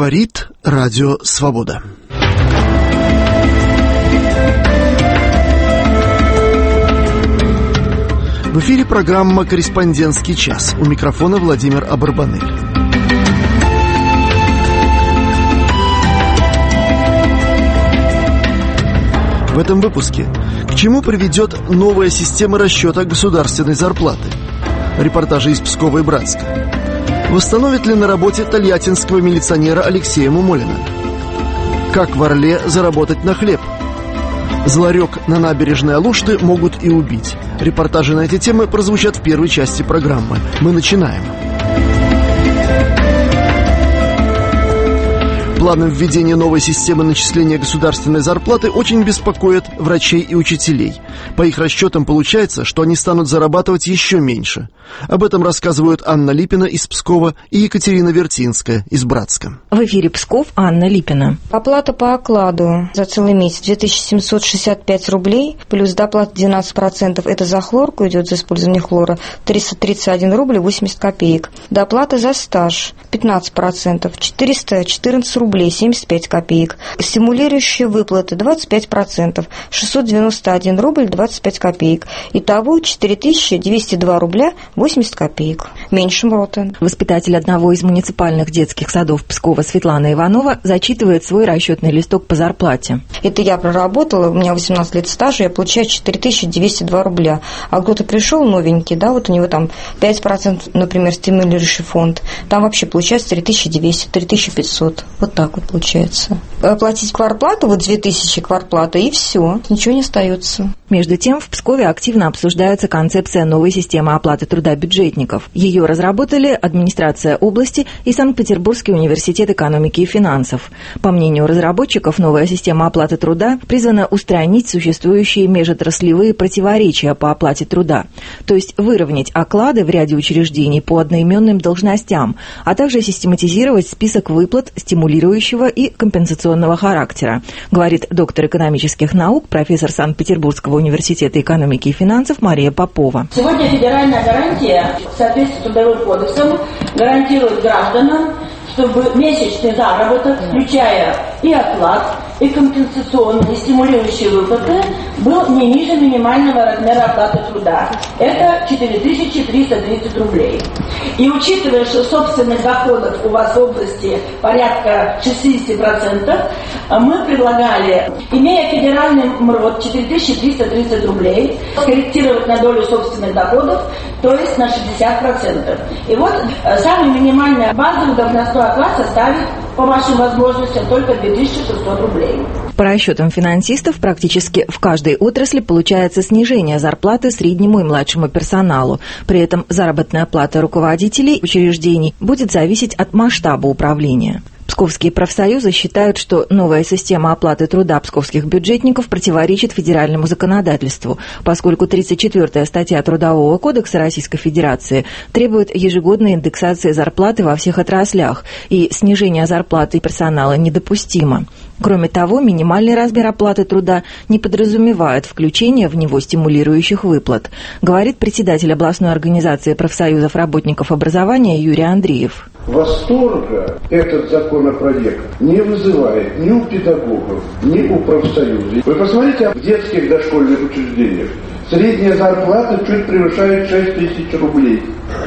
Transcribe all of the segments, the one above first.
Говорит Радио Свобода. В эфире программа «Корреспондентский час». У микрофона Владимир Абарбанель. В этом выпуске: к чему приведет новая система расчета государственной зарплаты? Репортажи из Пскова и Братска. Восстановит ли на работе тольяттинского милиционера Алексея Мумолина? Как в Орле заработать на хлеб? Злорек на набережной Алушты могут и убить. Репортажи на эти темы прозвучат в первой части программы. Мы начинаем. Планы введения новой системы начисления государственной зарплаты очень беспокоят врачей и учителей. По их расчетам получается, что они станут зарабатывать еще меньше. Об этом рассказывают Анна Липина из Пскова и Екатерина Вертинская из Братска. В эфире Псков, Анна Липина. Оплата по окладу за целый месяц 2765 рублей, плюс доплата 12%, это за хлорку идет, за использование хлора, 331 рубль 80 копеек. Доплата за стаж 15%, 414 рублей 75 копеек. Стимулирующие выплаты 25%, 691 рубль 25 копеек. Итого 4202 рубля 80 копеек. Меньше МРОТа. Воспитатель одного из муниципальных детских садов Пскова Светлана Иванова зачитывает свой расчетный листок по зарплате. Это я проработала, у меня 18 лет стажа, я получаю 4202 рубля. А кто-то пришел новенький, да, вот у него там 5%, например, стимулирующий фонд, там вообще получается 3200, 3500. Вот так вот получается. Оплатить квартплату, вот 2000 квартплата, и все, ничего не остается. Между тем, в Пскове активно обсуждается концепция новой системы оплаты труда бюджетников. Ее разработали администрация области и Санкт-Петербургский университет экономики и финансов. По мнению разработчиков, новая система оплаты труда призвана устранить существующие межотраслевые противоречия по оплате труда, то есть выровнять оклады в ряде учреждений по одноименным должностям, а также систематизировать список выплат стимулирующего и компенсационного характера, говорит доктор экономических наук, профессор Санкт-Петербургского университета экономики и финансов Мария Попова. Сегодня федеральная гарантия в соответствии с Трудовым кодексом гарантирует гражданам, чтобы месячный заработок, включая и оклад, и компенсационные, и стимулирующие выплаты, был не ниже минимального размера оплаты труда. Это 4330 рублей. И учитывая, что собственных доходов у вас в области порядка 60%, мы предлагали, имея федеральный МРОТ 4330 рублей, скорректировать на долю собственных доходов, то есть на 60%. И вот самый минимальный базовый должностной оклад составит, по вашим возможностям, только 2600 рублей. По расчетам финансистов, практически в каждой отрасли получается снижение зарплаты среднему и младшему персоналу. При этом заработная плата руководителей учреждений будет зависеть от масштаба управления. Псковские профсоюзы считают, что новая система оплаты труда псковских бюджетников противоречит федеральному законодательству, поскольку 34-я статья Трудового кодекса Российской Федерации требует ежегодной индексации зарплаты во всех отраслях, и снижение зарплаты персонала недопустимо. Кроме того, минимальный размер оплаты труда не подразумевает включение в него стимулирующих выплат, говорит председатель областной организации профсоюзов работников образования Юрий Андреев. Восторга этот законопроект не вызывает ни у педагогов, ни у профсоюзов. Вы посмотрите в детских дошкольных учреждениях. Средняя зарплата чуть превышает 6000 рублей.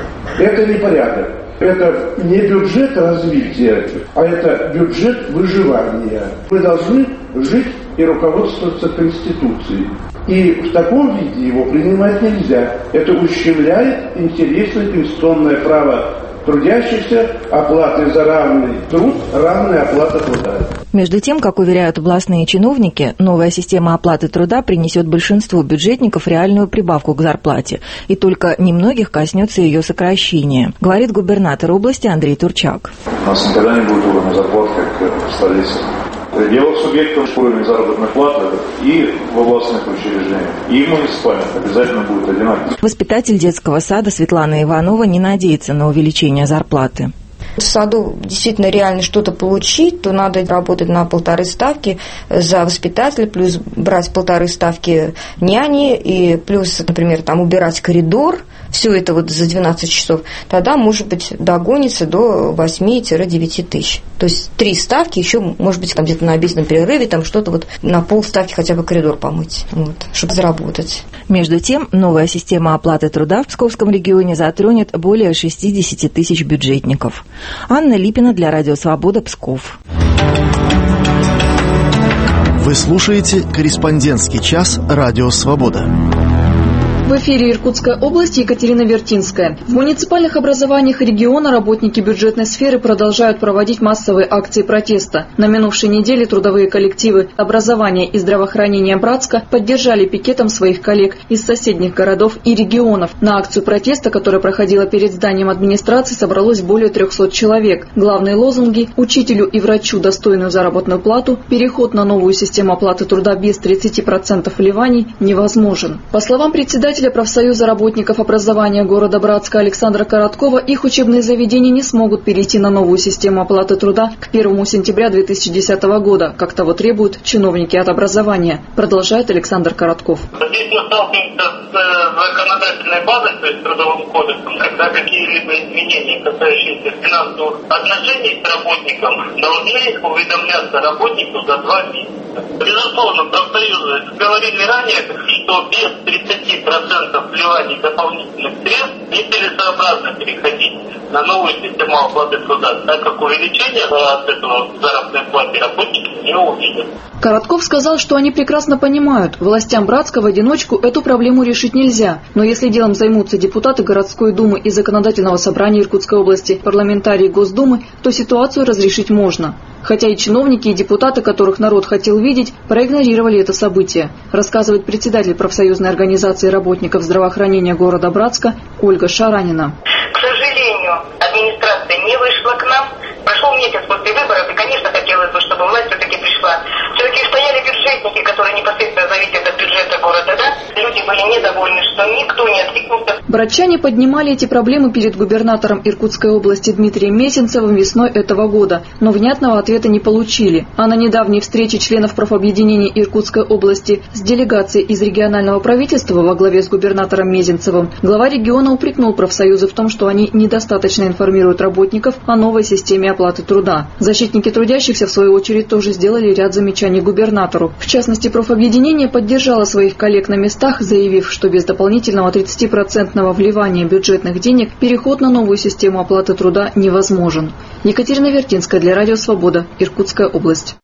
Это непорядок. Это не бюджет развития, а это бюджет выживания. Мы должны жить и руководствоваться Конституцией. И в таком виде его принимать нельзя. Это ущемляет интересное конституционное право трудящихся, оплаты за равный труд, равная оплата труда. Между тем, как уверяют областные чиновники, новая система оплаты труда принесет большинству бюджетников реальную прибавку к зарплате, и только немногих коснется ее сокращения, говорит губернатор области Андрей Турчак. У нас никогда не будет уровня зарплат, как в столице. Дело субъектов уровень заработной платы и в областных учреждениях, и в муниципальных обязательно будет одинаковый. Воспитатель детского сада Светлана Иванова не надеется на увеличение зарплаты. В саду действительно реально что-то получить, то надо работать на 1,5 ставки за воспитателя, плюс брать 1,5 ставки няни, и плюс, например, там убирать коридор все это вот за 12 часов, тогда, может быть, догонится до 8-9 тысяч. То есть 3 ставки, еще, может быть, там где-то на обеденном перерыве, там что-то вот на полставки хотя бы коридор помыть, вот, чтобы заработать. Между тем, новая система оплаты труда в Псковском регионе затронет более 60 тысяч бюджетников. Анна Липина для Радио Свобода, Псков. Вы слушаете «Корреспондентский час» Радио Свобода. В эфире Иркутская область, Екатерина Вертинская. В муниципальных образованиях региона работники бюджетной сферы продолжают проводить массовые акции протеста. На минувшей неделе трудовые коллективы образования и здравоохранения Братска поддержали пикетом своих коллег из соседних городов и регионов. На акцию протеста, которая проходила перед зданием администрации, собралось более 300 человек. Главные лозунги – учителю и врачу достойную заработную плату, переход на новую систему оплаты труда без 30% вливаний невозможен. По словам председателя профсоюза работников образования города Братска Александра Короткова, их учебные заведения не смогут перейти на новую систему оплаты труда к 1 сентября 2010 года, как того требуют чиновники от образования. Продолжает Александр Коротков. Здесь мы сталкиваемся с законодательной базой, то есть трудовым кодексом, когда какие-либо изменения, касающиеся финансовых отношений с работником, должны уведомляться работнику за 2 месяца. Безусловно, профсоюзы говорили ранее, что без 30% вливаний дополнительных средств нецелесообразно переходить на новую систему оплаты труда, так как увеличение от этого заработной платы работники не увидят. Коротков сказал, что они прекрасно понимают, властям Братска в одиночку эту проблему решить нельзя. Но если делом займутся депутаты городской думы и законодательного собрания Иркутской области, парламентарии Госдумы, то ситуацию разрешить можно. Хотя и чиновники, и депутаты, которых народ хотел видеть, проигнорировали это событие, рассказывает председатель профсоюзной организации работников здравоохранения города Братска Ольга Шаранина. К сожалению, администрация не вышла к нам. Прошел месяц после выборов, и, конечно, хотелось бы, чтобы власть все-таки пришла. Все-таки стояли бюджетники, которые непосредственно зависят от бюджета города, да? Люди были недовольны, что никто не откликнулся. Братчане поднимали эти проблемы перед губернатором Иркутской области Дмитрием Мезенцевым весной этого года, но внятного ответа не получили. А на недавней встрече членов профобъединения Иркутской области с делегацией из регионального правительства во главе с губернатором Мезенцевым глава региона упрекнул профсоюзы в том, что они недостаточно информируют работников о новой системе оплаты труда. Защитники трудящихся, в свою очередь, тоже сделали ряд замечаний губернатору. В частности, профобъединение поддержало своих коллег на местах, заявив, что без дополнительного 30% вливания бюджетных денег переход на новую систему оплаты труда невозможен. Екатерина Вертинская для Радио Свобода, Иркутская область.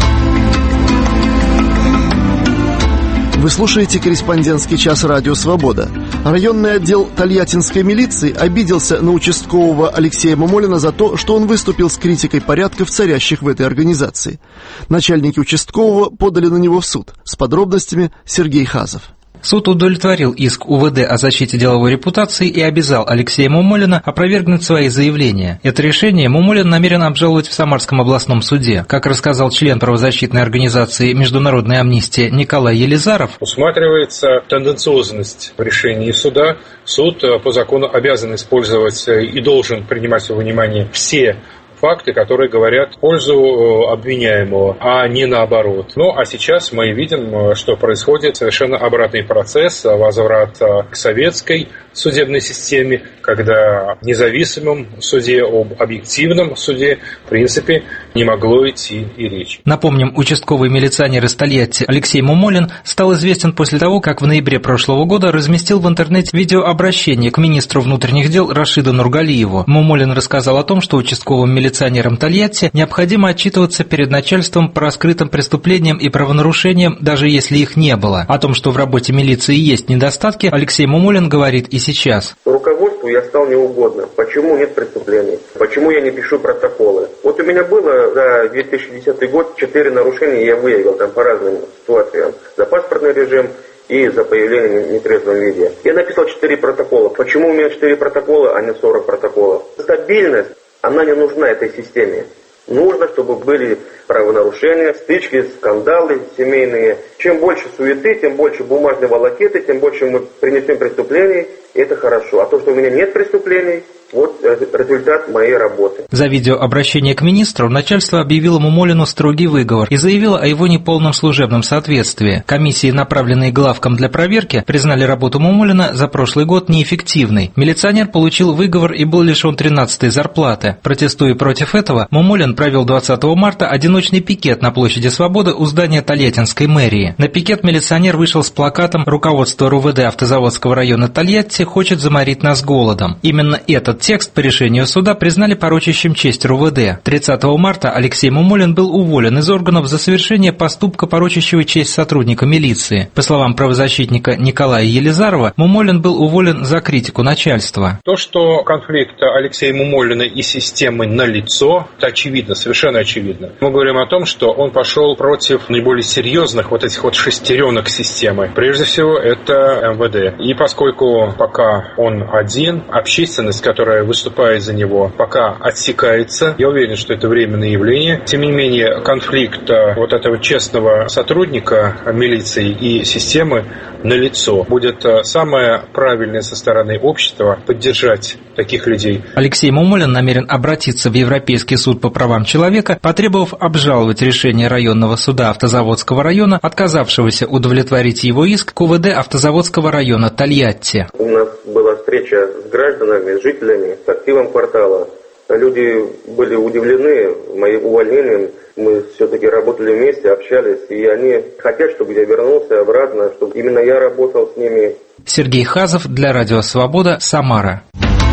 Вы слушаете «Корреспондентский час» Радио Свобода. Районный отдел Тольяттинской милиции обиделся на участкового Алексея Мамолина за то, что он выступил с критикой порядков, царящих в этой организации. Начальники участкового подали на него в суд. С подробностями Сергей Хазов. Суд удовлетворил иск УВД о защите деловой репутации и обязал Алексея Мамолина опровергнуть свои заявления. Это решение Мамолин намерен обжаловать в Самарском областном суде. Как рассказал член правозащитной организации «Международная амнистия» Николай Елизаров, усматривается тенденциозность в решении суда. Суд по закону обязан использовать и должен принимать во внимание все факты, которые говорят в пользу обвиняемого, а не наоборот. Ну, а сейчас мы видим, что происходит совершенно обратный процесс, возврат к советской судебной системе, когда в независимом суде, об объективном суде, в принципе, не могло идти и речь. Напомним, участковый милиционер из Тольятти Алексей Мамолин стал известен после того, как в ноябре прошлого года разместил в интернете видеообращение к министру внутренних дел Рашиду Нургалиеву. Мамолин рассказал о том, что участковым милиционерам Тольятти необходимо отчитываться перед начальством по раскрытым преступлениям и правонарушениям, даже если их не было. О том, что в работе милиции есть недостатки, Алексей Мамолин говорит и сейчас. Руководству я стал неугодно. Почему нет преступлений? Почему я не пишу протоколы? Вот у меня было за 2010 год 4 нарушения, я выявил там по разным ситуациям. За паспортный режим и за появление в нетрезвом виде. Я написал 4 протокола. Почему у меня 4 протокола, а не 40 протоколов? Стабильность, она не нужна этой системе. Нужно, чтобы были правонарушения, стычки, скандалы семейные. Чем больше суеты, тем больше бумажной волокиты, тем больше мы принесем преступлений, и это хорошо. А то, что у меня нет преступлений, Вот результат моей работы. За видеообращение к министру начальство объявило Мумолину строгий выговор и заявило о его неполном служебном соответствии. Комиссии, направленные главком для проверки, признали работу Мумолина за прошлый год неэффективной. Милиционер получил выговор и был лишен 13-й зарплаты. Протестуя против этого, Мумолин провел 20 марта одиночный пикет на площади Свободы у здания Тольяттинской мэрии. На пикет милиционер вышел с плакатом «Руководство РУВД Автозаводского района Тольятти хочет заморить нас голодом». Именно этот текст по решению суда признали порочащим честь РУВД. 30 марта Алексей Мумолин был уволен из органов за совершение поступка, порочащего честь сотрудника милиции. По словам правозащитника Николая Елизарова, Мумолин был уволен за критику начальства. То, что конфликт Алексея Мумолина и системы налицо, это очевидно, совершенно очевидно. Мы говорим о том, что он пошел против наиболее серьезных вот этих вот шестеренок системы. Прежде всего, это МВД. И поскольку пока он один, общественность, которая выступает за него, пока отсекается. Я уверен, что это временное явление. Тем не менее, конфликт вот этого честного сотрудника милиции и системы налицо. Будет самое правильное со стороны общества поддержать таких людей. Алексей Мумолин намерен обратиться в Европейский суд по правам человека, потребовав обжаловать решение районного суда Автозаводского района, отказавшегося удовлетворить его иск к УВД Автозаводского района Тольятти. У нас была встреча с гражданами, с жителями, с активом квартала. Люди были удивлены моим увольнением. Мы все-таки работали вместе, общались, и они хотят, чтобы я вернулся обратно, чтобы именно я работал с ними. Сергей Хазов для Радио Свобода, Самара.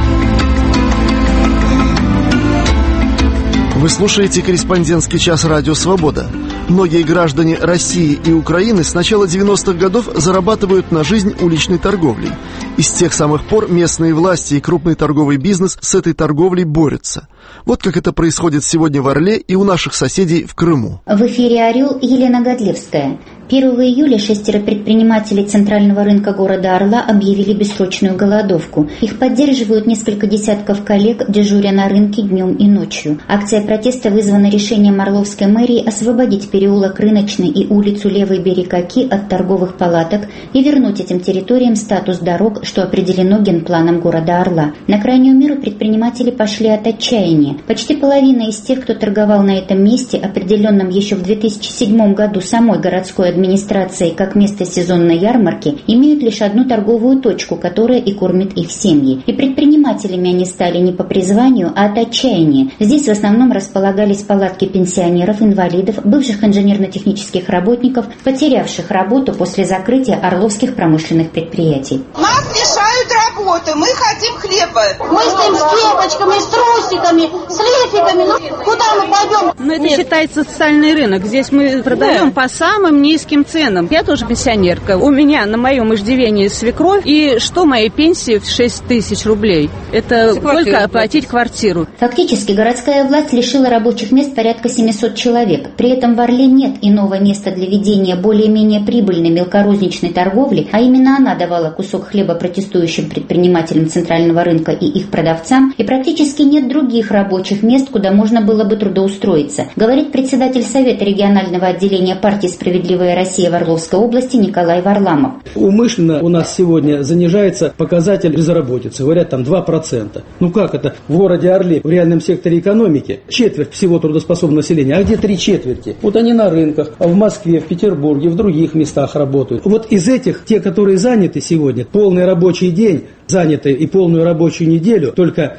Вы слушаете «Корреспондентский час» Радио Свобода. Многие граждане России и Украины с начала 90-х годов зарабатывают на жизнь уличной торговлей. И с тех самых пор местные власти и крупный торговый бизнес с этой торговлей борются. Вот как это происходит сегодня в Орле и у наших соседей в Крыму. В эфире «Орел» Елена Годлевская. 1 июля 6 предпринимателей центрального рынка города Орла объявили бессрочную голодовку. Их поддерживают несколько десятков коллег, дежуря на рынке днем и ночью. Акция протеста вызвана решением Орловской мэрии освободить переулок Рыночный и улицу Левый берег Оки от торговых палаток и вернуть этим территориям статус дорог, что определено генпланом города Орла. На крайнюю меру предприниматели пошли от отчаяния. Почти половина из тех, кто торговал на этом месте, определенном еще в 2007 году самой городской администрацией как место сезонной ярмарки, имеют лишь одну торговую точку, которая и кормит их семьи. И предпринимателями они стали не по призванию, а от отчаяния. Здесь в основном располагались палатки пенсионеров, инвалидов, бывших инженерно-технических работников, потерявших работу после закрытия орловских промышленных предприятий. Нас лишают работы, мы хотим хлеба. Мы стоим с кепочками, с трусиками, с лификами. Ну, куда мы пойдем? Но это считается социальный рынок. Здесь мы продаем по самым низким ценам. Я тоже пенсионерка. У меня на моем иждивении свекровь. И что моей пенсии в 6 тысяч рублей? Это только оплатить квартиру. Фактически городская власть лишила рабочих мест порядка 700 человек. При этом в Орле нет иного места для ведения более-менее прибыльной мелкорозничной торговли, а именно она давала кусок хлеба протестующим предпринимателям центрального рынка и их продавцам, и практически нет других рабочих мест, куда можно было бы трудоустроиться, говорит председатель Совета регионального отделения партии «Справедливая Россия» в Орловской области Николай Варламов. Умышленно у нас сегодня занижается показатель безработицы, говорят там 2%. Ну как это? В городе Орле, в реальном секторе экономики, четверть всего трудоспособного населения, а где 3/4? Вот они на рынках, а в Москве, в Петербурге, в других местах работают. Вот из этих, те, которые заняты сегодня, полный рабочий день, заняты и полную рабочую неделю, только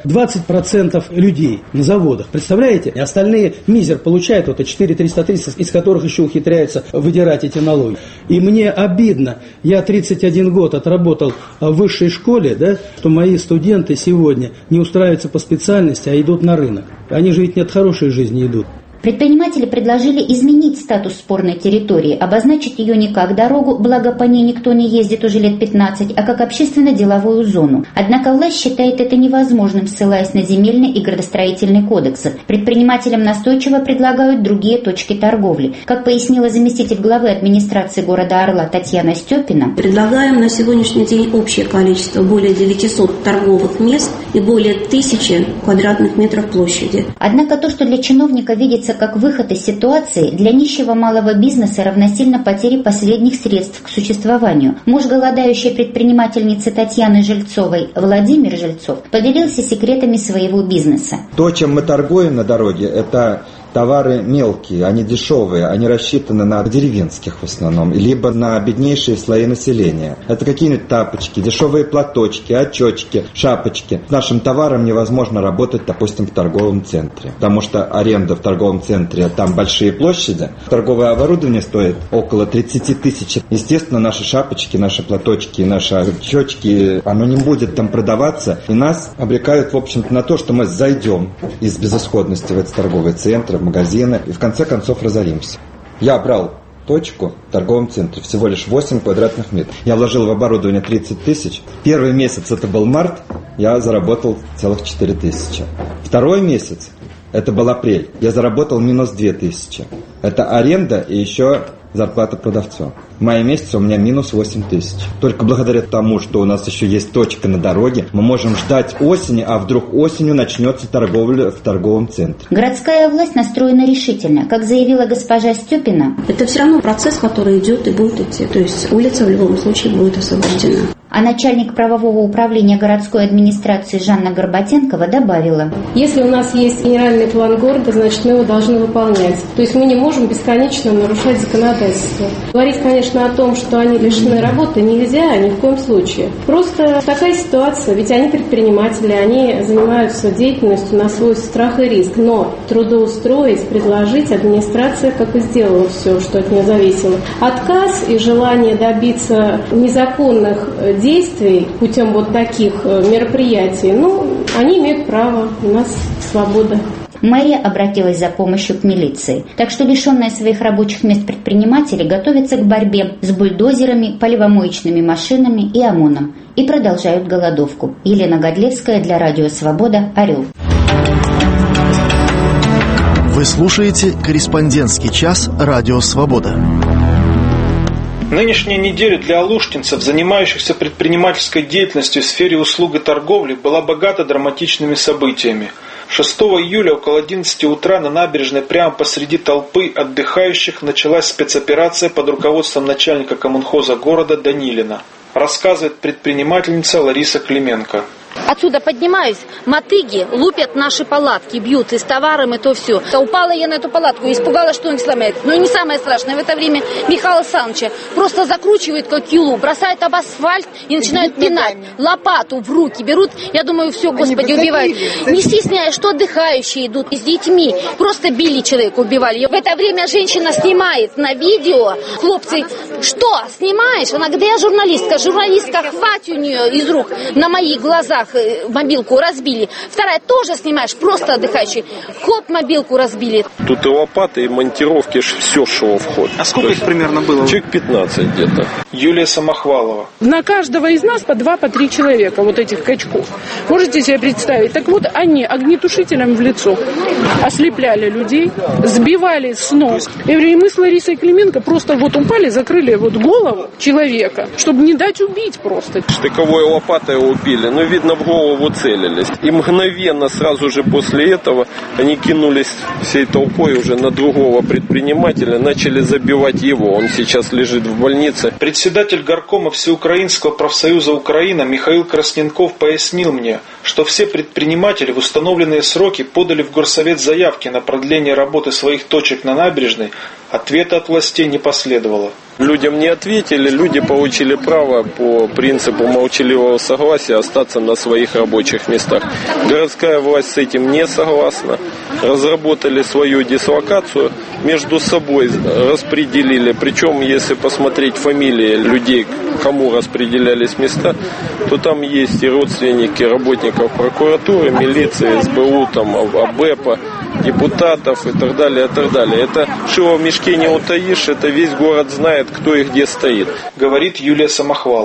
20% людей на заводах. Представляете? Остальные мизер получают, вот 4-330, из которых еще ухитряются выдирать эти налоги. И мне обидно, я 31 год отработал в высшей школе, да, что мои студенты сегодня не устраиваются по специальности, а идут на рынок. Они же ведь не от хорошей жизни идут. Предприниматели предложили изменить статус спорной территории, обозначить ее не как дорогу, благо по ней никто не ездит уже лет 15, а как общественно-деловую зону. Однако власть считает это невозможным, ссылаясь на земельный и градостроительный кодексы. Предпринимателям настойчиво предлагают другие точки торговли. Как пояснила заместитель главы администрации города Орла Татьяна Степина. Предлагаем на сегодняшний день общее количество более 900 торговых мест и более 1000 квадратных метров площади. Однако то, что для чиновника видится рассматривается как выход из ситуации, для нищего малого бизнеса равносильно потере последних средств к существованию. Муж голодающей предпринимательницы Татьяны Жильцовой, Владимир Жильцов, поделился секретами своего бизнеса. То, чем мы торгуем на дороге, это товары мелкие, они дешевые, они рассчитаны на деревенских в основном, либо на беднейшие слои населения. Это какие-нибудь тапочки, дешевые платочки, очечки, шапочки. С нашим товаром невозможно работать, допустим, в торговом центре, потому что аренда в торговом центре, там большие площади, торговое оборудование стоит около 30 тысяч. Естественно, наши шапочки, наши платочки, наши очечки, оно не будет там продаваться, и нас обрекают, в общем-то, на то, что мы зайдем из безысходности в этот торговый центр, в магазины, и в конце концов разоримся. Я брал точку в торговом центре, всего лишь 8 квадратных метров. Я вложил в оборудование 30 тысяч. Первый месяц, это был март, я заработал целых 4 тысячи. Второй месяц, это был апрель, я заработал минус 2 тысячи. Это аренда и еще зарплата продавцу. В мае месяце у меня минус 8 тысяч. Только благодаря тому, что у нас еще есть точка на дороге, мы можем ждать осени, а вдруг осенью начнется торговля в торговом центре. Городская власть настроена решительно. Как заявила госпожа Степина, это все равно процесс, который идет и будет идти. То есть улица в любом случае будет освобождена. А начальник правового управления городской администрации Жанна Горбатенкова добавила: если у нас есть генеральный план города, значит, мы его должны выполнять. То есть мы не можем бесконечно нарушать законодательство. Говорить, конечно, о том, что они лишены работы, нельзя ни в коем случае. Просто такая ситуация, ведь они предприниматели, они занимаются деятельностью на свой страх и риск. Но трудоустроить, предложить администрация, как и сделала все, что от нее зависело. Отказ и желание добиться незаконных действий путем вот таких мероприятий, они имеют право, у нас свобода. Мэрия обратилась за помощью к милиции. Так что лишенные своих рабочих мест предприниматели готовятся к борьбе с бульдозерами, поливомоечными машинами и ОМОНом. И продолжают голодовку. Елена Годлевская для Радио Свобода, Орел. Вы слушаете «Корреспондентский час» Радио Свобода. Нынешняя неделя для алуштинцев, занимающихся предпринимательской деятельностью в сфере услуг и торговли, была богата драматичными событиями. 6 июля около 11 утра на набережной прямо посреди толпы отдыхающих началась спецоперация под руководством начальника коммунхоза города Данилина. Рассказывает предпринимательница Лариса Клименко. Отсюда поднимаюсь, мотыги лупят наши палатки, бьют и с товаром, и то все. Упала я на эту палатку, испугалась, что он сломает. Но не самое страшное, в это время Михаила Александровича просто закручивает как юлу, бросает об асфальт и начинают пинать. Лопату в руки берут, я думаю, все, Господи, убивают. Не стесняясь, что отдыхающие идут с детьми, просто били человека, убивали. В это время женщина снимает на видео, хлопцы, что, снимаешь? Она говорит, я журналистка, хватит у нее из рук на моих глазах. Мобилку разбили. Вторая тоже снимаешь, просто отдыхающий. Хоп, мобилку разбили. Тут и лопаты, и монтировки, все шло в ход. А сколько их примерно было? Человек 15 где-то. Юлия Самохвалова. На каждого из нас по 2-3 человека, вот этих качков. Можете себе представить? Так вот, они огнетушителем в лицо ослепляли людей, сбивали с ног. И мы с Ларисой Клименко просто вот упали, закрыли вот голову человека, чтобы не дать убить просто. Штыковой лопатой его убили. Но видно, в голову целились. И мгновенно, сразу же после этого, они кинулись всей толпой уже на другого предпринимателя, начали забивать его. Он сейчас лежит в больнице. Председатель горкома Всеукраинского профсоюза Украина Михаил Красненков пояснил мне, что все предприниматели в установленные сроки подали в горсовет заявки на продление работы своих точек на набережной. Ответа от властей не последовало. Людям не ответили, люди получили право по принципу молчаливого согласия остаться на своих рабочих местах. Городская власть с этим не согласна. Разработали свою дислокацию, между собой распределили. Причем, если посмотреть фамилии людей, кому распределялись места, то там есть и родственники работников прокуратуры, милиции, СБУ, там, АБЭПа, депутатов и так далее, и так далее. Это шило в мешке не утаишь, это весь город знает, кто и где стоит. Говорит Юлия Самохвалова.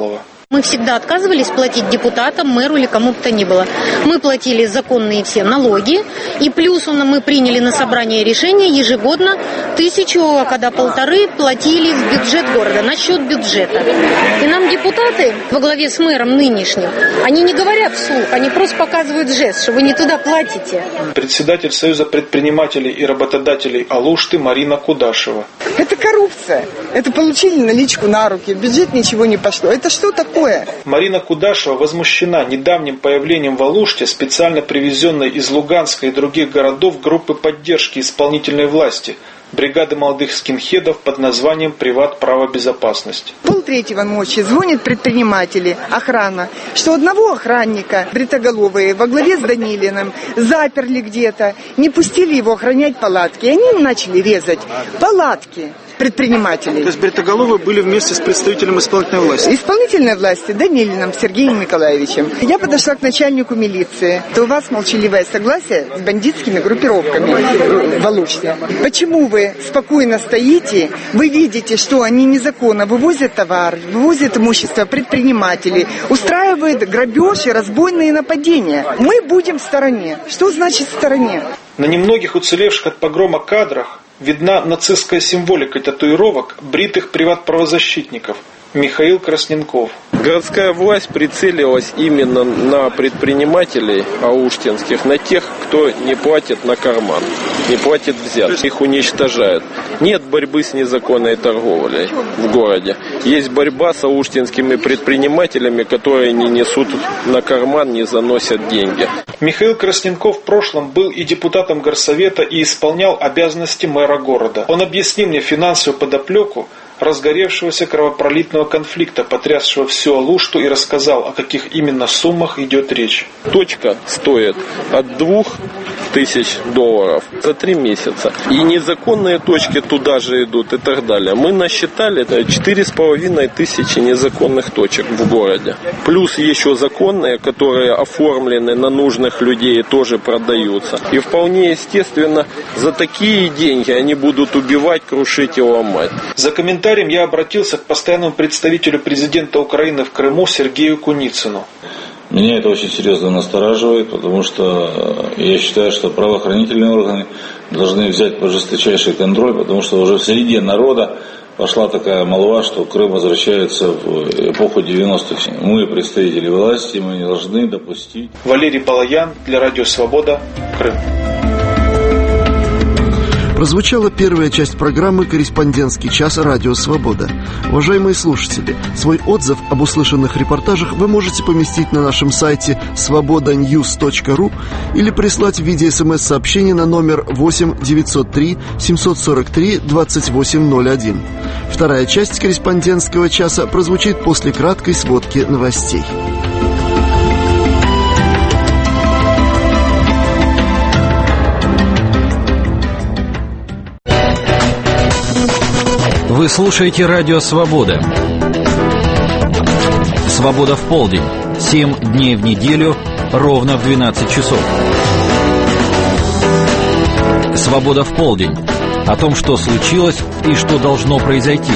Мы всегда отказывались платить депутатам, мэру или кому бы то ни было. Мы платили законные все налоги, и плюс мы приняли на собрание решение ежегодно 1000, а когда 1500 платили в бюджет города, на счет бюджета. И нам депутаты во главе с мэром нынешним, они не говорят вслух, они просто показывают жест, что вы не туда платите. Председатель Союза предпринимателей и работодателей Алушты Марина Кудашева. Это коррупция. Это получили наличку на руки. В бюджет ничего не пошло. Это что такое? Марина Кудашева возмущена недавним появлением в Алуште специально привезенной из Луганска и других городов группы поддержки исполнительной власти, бригады молодых скинхедов под названием «Приват правобезопасность». 2:30 ночи звонят предприниматели, охрана, что одного охранника, бритоголовые, во главе с Данилиным, заперли где-то, не пустили его охранять палатки. И они начали резать палатки предпринимателей. То есть бритоголовые были вместе с представителем исполнительной власти? Исполнительной власти Данилиным Сергеем Николаевичем. Я подошла к начальнику милиции. То у вас молчаливое согласие с бандитскими группировками в Алуште. Почему вы спокойно стоите, вы видите, что они незаконно вывозят товар, вывозят имущество предпринимателей, устраивают грабеж и разбойные нападения? Мы будем в стороне. Что значит в стороне? На немногих уцелевших от погрома кадрах видна нацистская символика татуировок бритых приват-правозащитников. Михаил Красненков. Городская власть прицелилась именно на предпринимателей алуштинских, на тех, кто не платит на карман, не платит взяток, их уничтожают. Нет борьбы с незаконной торговлей в городе. Есть борьба с алуштинскими предпринимателями, которые не несут на карман, не заносят деньги. Михаил Красненков в прошлом был и депутатом горсовета, и исполнял обязанности мэра города. Он объяснил мне финансовую подоплеку разгоревшегося кровопролитного конфликта, потрясшего всю Алушту, и рассказал, о каких именно суммах идет речь. Точка стоит от $2000 за 3 месяца. И незаконные точки туда же идут и так далее. Мы насчитали 4500 незаконных точек в городе. Плюс еще законные, которые оформлены на нужных людей, тоже продаются. И вполне естественно, за такие деньги они будут убивать, крушить и ломать. За комментарием я обратился к постоянному представителю президента Украины в Крыму Сергею Куницыну. Меня это очень серьезно настораживает, потому что я считаю, что правоохранительные органы должны взять под жесточайший контроль, потому что уже в среде народа пошла такая молва, что Крым возвращается в эпоху 90-х. Мы, представители власти, мы не должны допустить. Валерий Балаян для Радио Свобода, Крым. Прозвучала первая часть программы «Корреспондентский час. Радио Свобода». Уважаемые слушатели, свой отзыв об услышанных репортажах вы можете поместить на нашем сайте svobodanews.ru или прислать в виде СМС-сообщения на номер 8 903 743 2801. Вторая часть «Корреспондентского часа» прозвучит после краткой сводки новостей. Вы слушаете Радио Свобода. Свобода в полдень. 7 дней в неделю, ровно в 12 часов. Свобода в полдень. О том, что случилось и что должно произойти.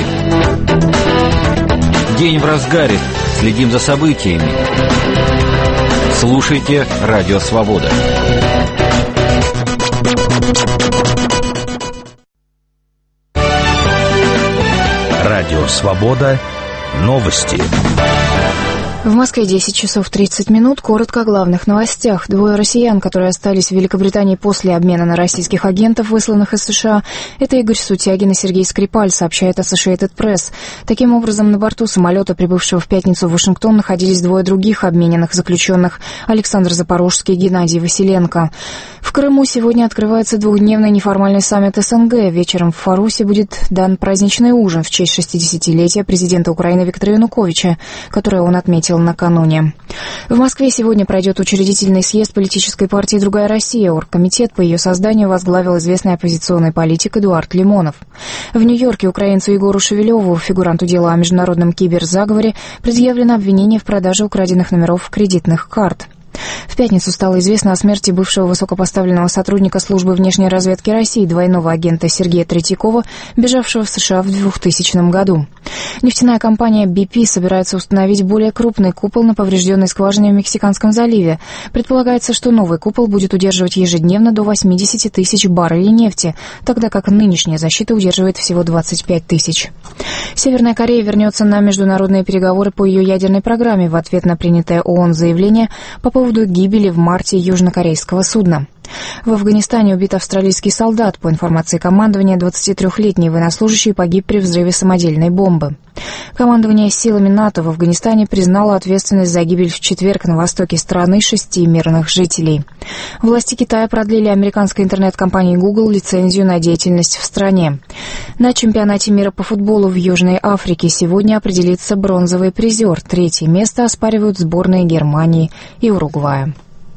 День в разгаре. Следим за событиями. Слушайте Радио Свобода. Радио Свобода. Новости. В Москве 10 часов 30 минут. Коротко о главных новостях. 2 россиян, которые остались в Великобритании после обмена на российских агентов, высланных из США, это Игорь Сутягин и Сергей Скрипаль, сообщает Associated Press. Таким образом, на борту самолета, прибывшего в пятницу в Вашингтон, находились 2 других обмененных заключенных – Александр Запорожский и Геннадий Василенко. В Крыму сегодня открывается 2-дневный неформальный саммит СНГ. Вечером в Фарусе будет дан праздничный ужин в честь 60-летия президента Украины Виктора Януковича, которое он отметил накануне. В Москве сегодня пройдет учредительный съезд политической партии «Другая Россия». Оргкомитет по ее созданию возглавил известный оппозиционный политик Эдуард Лимонов. В Нью-Йорке украинцу Егору Шевелеву, фигуранту дела о международном киберзаговоре, предъявлено обвинение в продаже украденных номеров кредитных карт. В пятницу стало известно о смерти бывшего высокопоставленного сотрудника службы внешней разведки России, двойного агента Сергея Третьякова, бежавшего в США в 2000 году. Нефтяная компания BP собирается установить более крупный купол на поврежденной скважине в Мексиканском заливе. Предполагается, что новый купол будет удерживать ежедневно до 80 тысяч баррелей нефти, тогда как нынешняя защита удерживает всего 25 тысяч. Северная Корея вернется на международные переговоры по ее ядерной программе в ответ на принятое ООН заявление по поводу гибели в марте южнокорейского судна. В Афганистане убит австралийский солдат. По информации командования, 23-летний военнослужащий погиб при взрыве самодельной бомбы. Командование силами НАТО в Афганистане признало ответственность за гибель в четверг на востоке страны 6 мирных жителей. Власти Китая продлили американской интернет-компании Google лицензию на деятельность в стране. На чемпионате мира по футболу в Южной Африке сегодня определится бронзовый призер. Третье место оспаривают сборные Германии и Уругвая.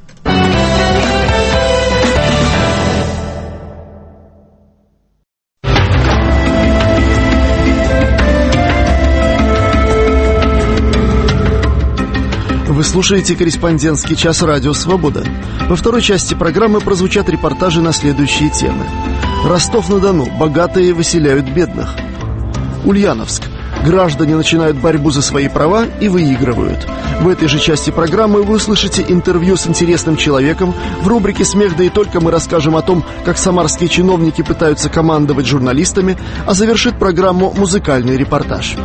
Вы слушаете «Корреспондентский час» радио «Свобода». Во второй части программы прозвучат репортажи на следующие темы. Ростов-на-Дону. Богатые выселяют бедных. Ульяновск. Граждане начинают борьбу за свои права и выигрывают. В этой же части программы вы услышите интервью с интересным человеком. В рубрике «Смех да и только» мы расскажем о том, как самарские чиновники пытаются командовать журналистами, а завершит программу музыкальный репортаж.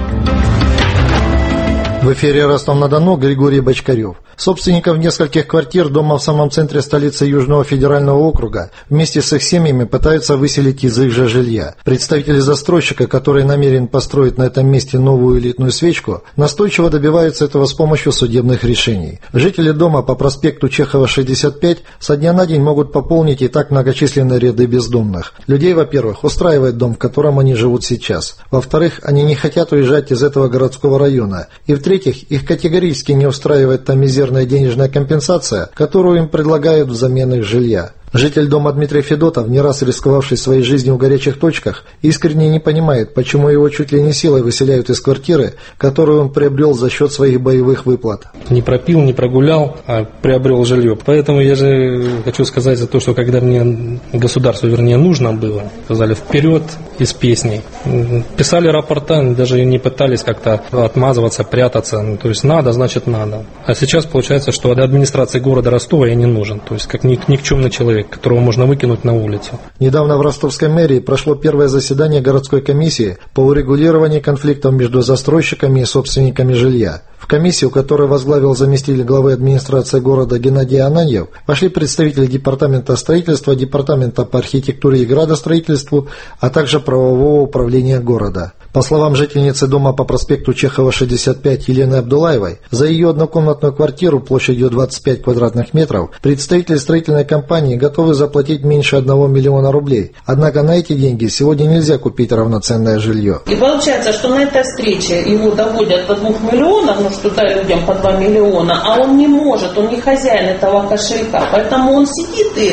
В эфире «Ростов-на-Дону» Григорий Бочкарев. Собственников нескольких квартир дома в самом центре столицы Южного федерального округа вместе с их семьями пытаются выселить из их же жилья. Представители застройщика, который намерен построить на этом месте новую элитную свечку, настойчиво добиваются этого с помощью судебных решений. Жители дома по проспекту Чехова, 65, со дня на день могут пополнить и так многочисленные ряды бездомных. Людей, во-первых, устраивает дом, в котором они живут сейчас. Во-вторых, они не хотят уезжать из этого городского района. И в-третьих, их категорически не устраивает та мизерная денежная компенсация, которую им предлагают взамен их жилья. Житель дома Дмитрий Федотов, не раз рисковавший своей жизнью в горячих точках, искренне не понимает, почему его чуть ли не силой выселяют из квартиры, которую он приобрел за счет своих боевых выплат. Не пропил, не прогулял, а приобрел жилье. Поэтому я же хочу сказать за то, что когда мне государству, нужно было, сказали вперед из песней. Писали рапорта, даже не пытались как-то отмазываться, прятаться. То есть надо, значит надо. А сейчас получается, что администрации города Ростова я не нужен. То есть как никчемный человек, которого можно выкинуть на улицу. Недавно в ростовской мэрии прошло первое заседание городской комиссии по урегулированию конфликтов между застройщиками и собственниками жилья. В комиссию, которую возглавил заместитель главы администрации города Геннадий Ананьев, вошли представители департамента строительства, департамента по архитектуре и градостроительству, а также правового управления города. По словам жительницы дома по проспекту Чехова, 65 Елены Абдулаевой, за ее однокомнатную квартиру площадью 25 квадратных метров представители строительной компании готовы заплатить меньше 1 миллиона рублей. Однако на эти деньги сегодня нельзя купить равноценное жилье. И получается, что на этой встрече его доводят до 2 миллионов, что дай людям по 2 миллиона, а он не может, он не хозяин этого кошелька. Поэтому он сидит и,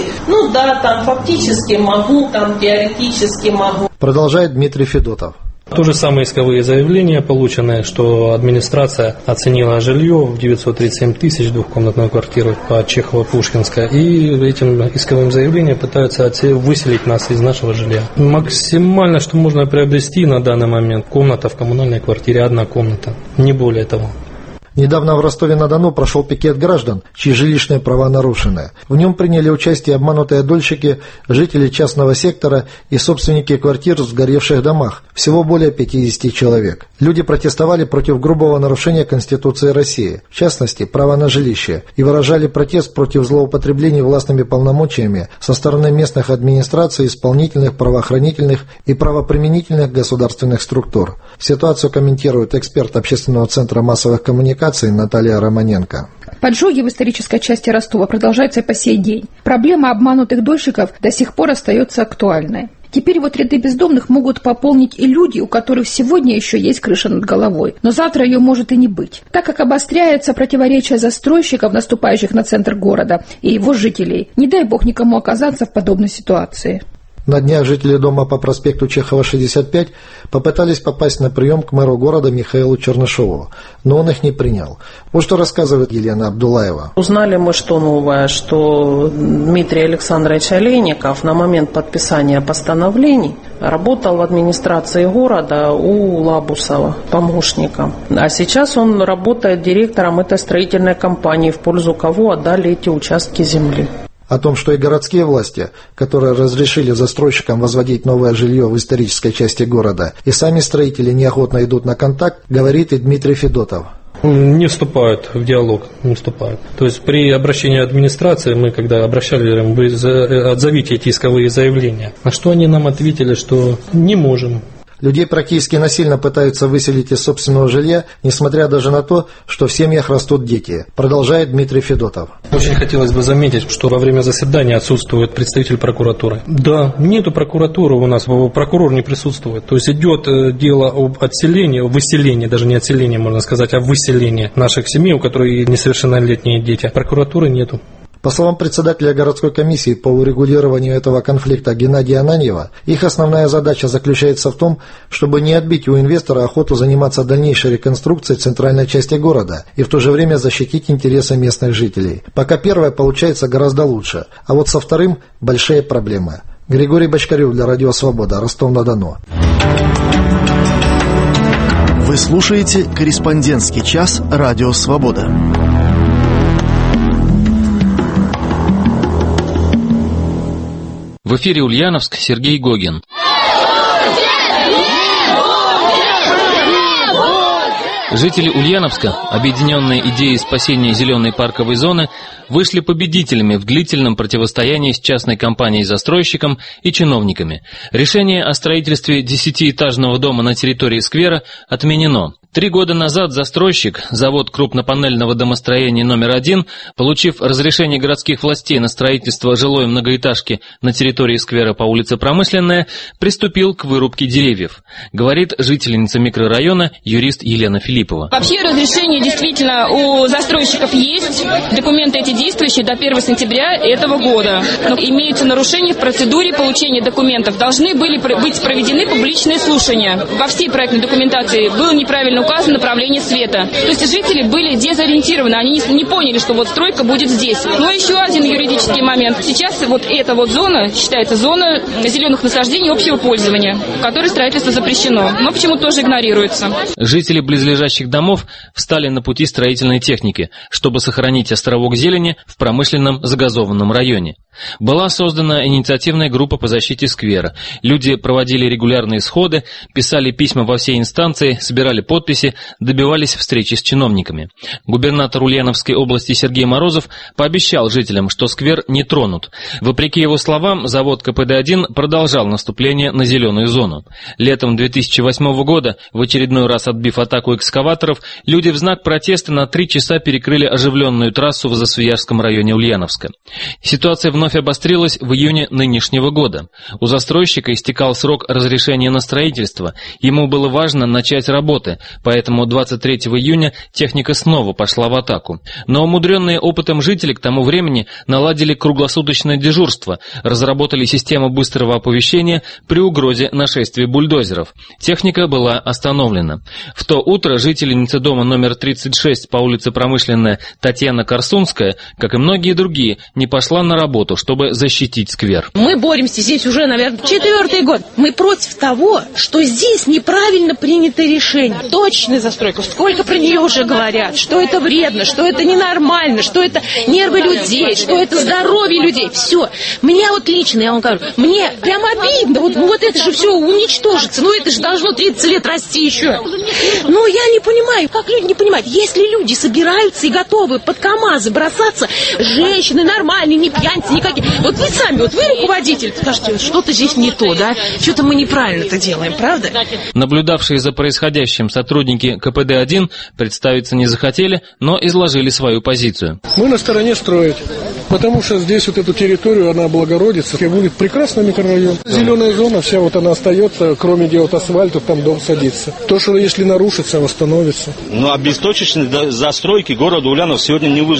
там фактически могу, там теоретически могу. Продолжает Дмитрий Федотов. То же самое исковые заявления полученные, что администрация оценила жилье в 937 тысяч, двухкомнатную квартиру по Чехово-Пушкинской, и этим исковым заявлением пытаются выселить нас из нашего жилья. Максимально, что можно приобрести на данный момент, комната в коммунальной квартире, 1 комната, не более того. Недавно в Ростове-на-Дону прошел пикет граждан, чьи жилищные права нарушены. В нем приняли участие обманутые дольщики, жители частного сектора и собственники квартир в сгоревших домах. Всего более 50 человек. Люди протестовали против грубого нарушения Конституции России, в частности, права на жилище, и выражали протест против злоупотреблений властными полномочиями со стороны местных администраций, исполнительных, правоохранительных и правоприменительных государственных структур. Ситуацию комментирует эксперт Общественного центра массовых коммуникаций Наталья Романенко. Поджоги в исторической части Ростова продолжаются и по сей день. Проблема обманутых дольщиков до сих пор остается актуальной. Теперь ряды бездомных могут пополнить и люди, у которых сегодня еще есть крыша над головой, но завтра ее может и не быть. Так как обостряется противоречие застройщиков, наступающих на центр города, и его жителей, не дай бог никому оказаться в подобной ситуации. На днях жители дома по проспекту Чехова, 65, попытались попасть на прием к мэру города Михаилу Чернышеву, но он их не принял. Вот что рассказывает Елена Абдулаева. Узнали мы, что новое, что Дмитрий Александрович Олейников на момент подписания постановлений работал в администрации города у Лабусова помощником. А сейчас он работает директором этой строительной компании, в пользу кого отдали эти участки земли. О том, что и городские власти, которые разрешили застройщикам возводить новое жилье в исторической части города, и сами строители неохотно идут на контакт, говорит и Дмитрий Федотов. Не вступают в диалог, не вступают. То есть при обращении администрации, мы когда обращались, вы отзовите эти исковые заявления. На что они нам ответили, что не можем. Людей практически насильно пытаются выселить из собственного жилья, несмотря даже на то, что в семьях растут дети, продолжает Дмитрий Федотов. Очень хотелось бы заметить, что во время заседания отсутствует представитель прокуратуры. Да, нету прокуратуры у нас, прокурор не присутствует. То есть идет дело об отселении, о выселении, даже не отселении, можно сказать, а выселении наших семей, у которых несовершеннолетние дети. Прокуратуры нету. По словам председателя городской комиссии по урегулированию этого конфликта Геннадия Ананьева, их основная задача заключается в том, чтобы не отбить у инвестора охоту заниматься дальнейшей реконструкцией центральной части города и в то же время защитить интересы местных жителей. Пока первое получается гораздо лучше, а вот со вторым большие проблемы. Григорий Бочкарев для Радио Свобода, Ростов-на-Дону. Вы слушаете «Корреспондентский час» Радио Свобода. В эфире Ульяновск, Сергей Гогин. Жители Ульяновска, объединенные идеей спасения зеленой парковой зоны, вышли победителями в длительном противостоянии с частной компанией-застройщиком и чиновниками. Решение о строительстве 10-этажного дома на территории сквера отменено. 3 года назад застройщик, завод крупнопанельного домостроения номер 1, получив разрешение городских властей на строительство жилой многоэтажки на территории сквера по улице Промышленная, приступил к вырубке деревьев, говорит жительница микрорайона юрист Елена Филиппова. Вообще разрешение действительно у застройщиков есть, документы эти действующие до 1 сентября этого года. Но имеются нарушения в процедуре получения документов. Должны были быть проведены публичные слушания. Во всей проектной документации было неправильно указано направление света. То есть жители были дезориентированы, они не поняли, что вот стройка будет здесь. Но еще один юридический момент. Сейчас вот эта вот зона считается зона зеленых насаждений общего пользования, в которой строительство запрещено, но почему-то тоже игнорируется. Жители близлежащих домов встали на пути строительной техники, чтобы сохранить островок зелени в промышленном загазованном районе. Была создана инициативная группа по защите сквера. Люди проводили регулярные сходы, писали письма во все инстанции, собирали подписи, добивались встречи с чиновниками. Губернатор Ульяновской области Сергей Морозов пообещал жителям, что сквер не тронут. Вопреки его словам, завод КПД-1 продолжал наступление на зеленую зону. Летом 2008 года, в очередной раз отбив атаку экскаваторов, люди в знак протеста на 3 часа перекрыли оживленную трассу в Засвиярском районе Ульяновска. Ситуация вновь обострилась в июне нынешнего года. У застройщика истекал срок разрешения на строительство. Ему было важно начать работы, поэтому 23 июня техника снова пошла в атаку. Но умудренные опытом жители к тому времени наладили круглосуточное дежурство, разработали систему быстрого оповещения при угрозе нашествия бульдозеров. Техника была остановлена. В то утро жительница дома номер 36 по улице Промышленная Татьяна Корсунская, как и многие другие, не пошла на работу, чтобы защитить сквер. Мы боремся здесь уже, наверное, 4-й год. Мы против того, что здесь неправильно принято решение. Точная застройка. Сколько про нее уже говорят, что это вредно, что это ненормально, что это нервы людей, что это здоровье людей. Все. Меня вот лично, я вам говорю, мне прям обидно. Вот это же все уничтожится. Ну это же должно 30 лет расти еще. Ну я не понимаю, как люди не понимают. Если люди собираются и готовы под КамАЗы бросаться, женщины нормальные, не пьяницы, никакие. Вот вы сами, вот вы руководитель, скажете, что-то здесь не то, да? Что-то мы неправильно-то делаем, правда? Наблюдавшие за происходящим сотрудники КПД-1 представиться не захотели, но изложили свою позицию. Мы на стороне строить, потому что здесь вот эту территорию, она облагородится, и будет прекрасный микрорайон. Зеленая зона вся вот она остается, кроме где вот асфальта, там дом садится. То, что если нарушится, восстановится. Ну а без точечной застройки город Ульянов сегодня не выживет.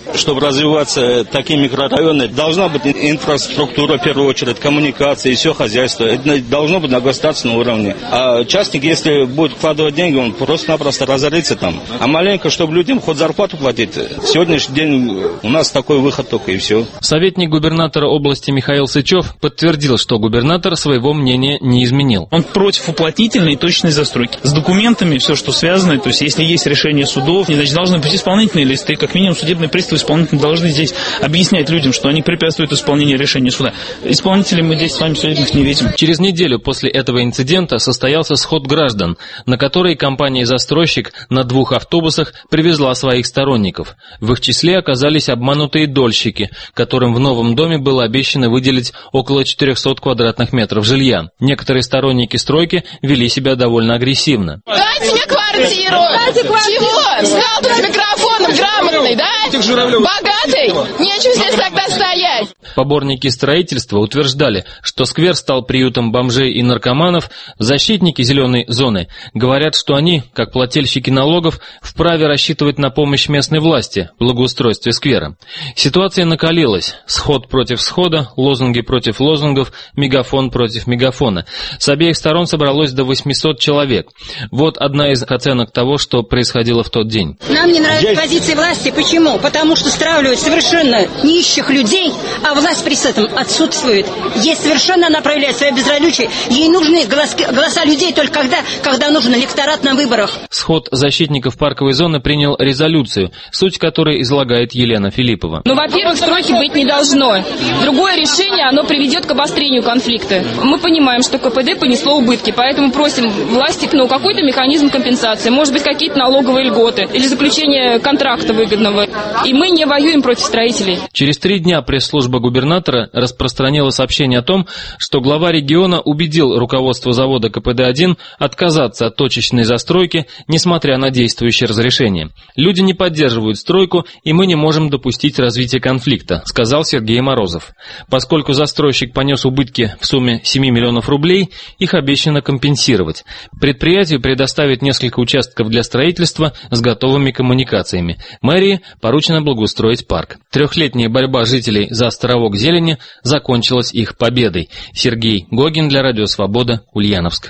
Чтобы развиваться такие микрорайоны, должна быть инфраструктура, в первую очередь, коммуникации и все хозяйство. Это должно быть на государственном уровне. А частник, если будет вкладывать деньги, он просто-напросто разорится там. А маленько, чтобы людям хоть зарплату платить, в сегодняшний день у нас такой выход только и все. Советник губернатора области Михаил Сычев подтвердил, что губернатор своего мнения не изменил. Он против уплотнительной и точной застройки. С документами все, что связано, то есть если есть решение судов, значит, должны быть исполнительные листы, как минимум судебные приставы исполнительные должны здесь объяснять людям, что они препятствуют исполнению решения суда. Исполнителей мы здесь с вами судебных не видим. Через неделю после этого инцидента состоялся сход граждан, на который компания-застройщик на 2 автобусах привезла своих сторонников. В их числе оказались обманутые дольщики, которым в новом доме было обещано выделить около 400 квадратных метров жилья. Некоторые сторонники стройки вели себя довольно агрессивно. Дайте мне квартиру! Чего? Стал тут с микрофоном грамотный, да? Богатый? Нечего здесь тогда стоять! Поборники строительства утверждали, что сквер стал приютом бомжей и наркоманов. Защитники зеленой зоны говорят, что они, как плательщики налогов, вправе рассчитывать на помощь местной власти в благоустройстве сквера. Ситуация накалилась. Сход против схода, лозунги против лозунгов, мегафон против мегафона. С обеих сторон собралось до 800 человек. Вот одна из оценок того, что происходило в тот день. Нам не нравится позиция власти. Почему? Потому что стравливают совершенно нищих людей, а власть при этом отсутствует. Ей совершенно она проявляет свое безразличие. Ей нужны голоса людей только когда нужен электорат на выборах. Сход защитников парковой зоны принял резолюцию, суть которой излагает Елена Филиппова. Во-первых, стройки быть не должно. Другое решение, оно приведет к обострению конфликта. Мы понимаем, что КПД понесло убытки, поэтому просим власти какой-то механизм компенсации, может быть, какие-то налоговые льготы или заключение контракта выгодного. И мы не воюем против строителей. Через 3 дня пресс-служба губернатора распространила сообщение о том, что глава региона убедил руководство завода КПД-1 отказаться от точечной застройки, несмотря на действующее разрешение. Люди не поддерживают стройку, и мы не можем допустить развития конфликта, сказал Сергей Морозов. Поскольку застройщик понес убытки в сумме 7 миллионов рублей, их обещано компенсировать. Предприятию предоставит несколько участков для строительства с готовыми коммуникациями. Мэрии поручено благоустроить парк. 3-летняя борьба жителей за островок зелени закончилась их победой. Сергей Гогин для Радио Свобода, Ульяновск.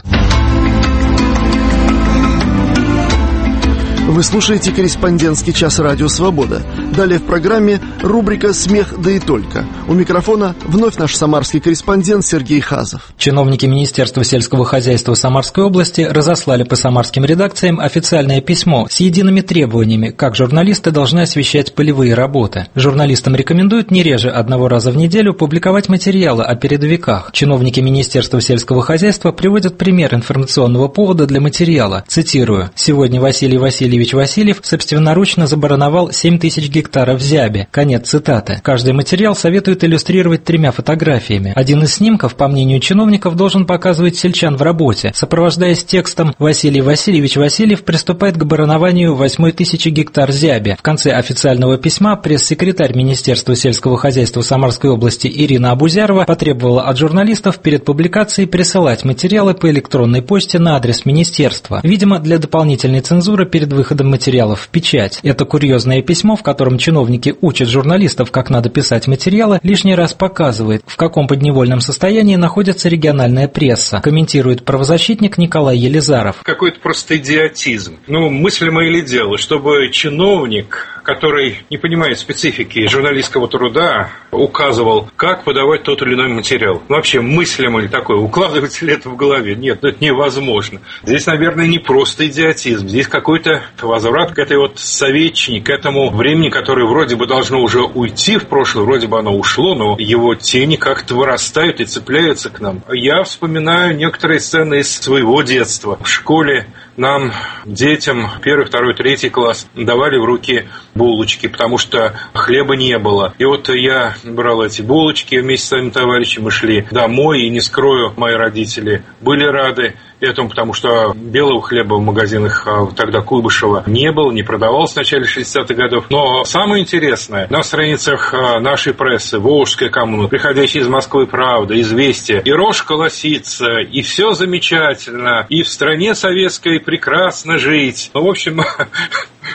Вы слушаете «Корреспондентский час» Радио Свобода. Далее в программе рубрика «Смех да и только». У микрофона вновь наш самарский корреспондент Сергей Хазов. Чиновники Министерства сельского хозяйства Самарской области разослали по самарским редакциям официальное письмо с едиными требованиями, как журналисты должны освещать полевые работы. Журналистам рекомендуют не реже 1 раза в неделю публиковать материалы о передовиках. Чиновники Министерства сельского хозяйства приводят пример информационного повода для материала. Цитирую: «Сегодня Василий Васильевич Васильев собственноручно забароновал 7 тысяч гектаров зяби». Конец цитаты. Каждый материал советует иллюстрировать 3 фотографиями. Один из снимков, по мнению чиновников, должен показывать сельчан в работе. Сопровождаясь текстом «Василий Васильевич Васильев приступает к баронованию 8 тысячи гектар зяби». В конце официального письма пресс-секретарь Министерства сельского хозяйства Самарской области Ирина Абузярова потребовала от журналистов перед публикацией присылать материалы по электронной почте на адрес министерства. Видимо, для дополнительной цензуры перед выходом материалов в печать. Это курьезное письмо, в котором чиновники учат журналистов, как надо писать материалы, лишний раз показывает, в каком подневольном состоянии находится региональная пресса, комментирует правозащитник Николай Елизаров. Какой-то просто идиотизм. Мыслимо или дело, чтобы чиновник, который не понимает специфики журналистского труда, указывал, как подавать тот или иной материал. Вообще, мыслимо ли такое? Укладывается ли это в голове? Нет, это невозможно. Здесь, наверное, не просто идиотизм. Здесь какой-то возврат к этой советчине, к этому времени, которое вроде бы должно уже уйти в прошлое, вроде бы оно ушло, но его тени как-то вырастают и цепляются к нам. Я вспоминаю некоторые сцены из своего детства. В школе нам, детям, 1, 2, 3 класс, давали в руки булочки, потому что хлеба не было. И я брал эти булочки вместе с своими товарищами, мы шли домой, и не скрою, мои родители были рады этому, потому что белого хлеба в магазинах тогда Куйбышева не было, не продавался в начале 60-х годов. Но самое интересное, на страницах нашей прессы, Волжская коммуна, приходящая из Москвы «Правда», «Известия», и рожь колосится, и все замечательно, и в стране советской прекрасно жить. В общем,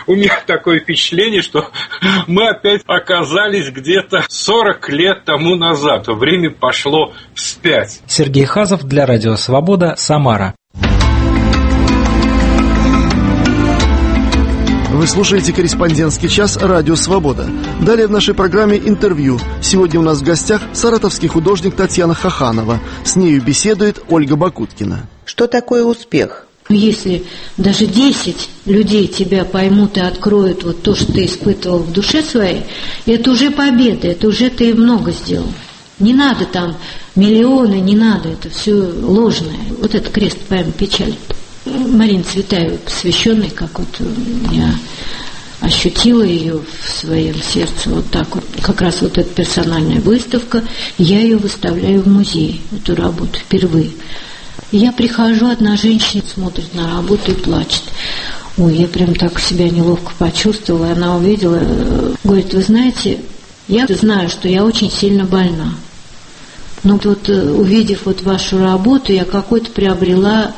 у меня такое впечатление, что мы опять оказались где-то 40 лет тому назад. Время пошло вспять. Сергей Хазов для Радио Свобода, Самара. Вы слушаете «Корреспондентский час» Радио Свобода. Далее в нашей программе интервью. Сегодня у нас в гостях саратовский художник Татьяна Хаханова. С нею беседует Ольга Бакуткина. Что такое успех? Если даже 10 людей тебя поймут и откроют вот то, что ты испытывал в душе своей, это уже победа, это уже ты много сделал. Не надо там миллионы, не надо, это все ложное. Вот это крест памяти печали. Марине Цветаевой посвященной, как вот я ощутила ее в своем сердце, вот так вот. Как раз вот эта персональная выставка, я ее выставляю в музее, эту работу, впервые. И я прихожу, одна женщина смотрит на работу и плачет. Ой, я прям так себя неловко почувствовала, она увидела, говорит, вы знаете, я знаю, что я очень сильно больна. Но вот увидев вот вашу работу, я какой-то приобрела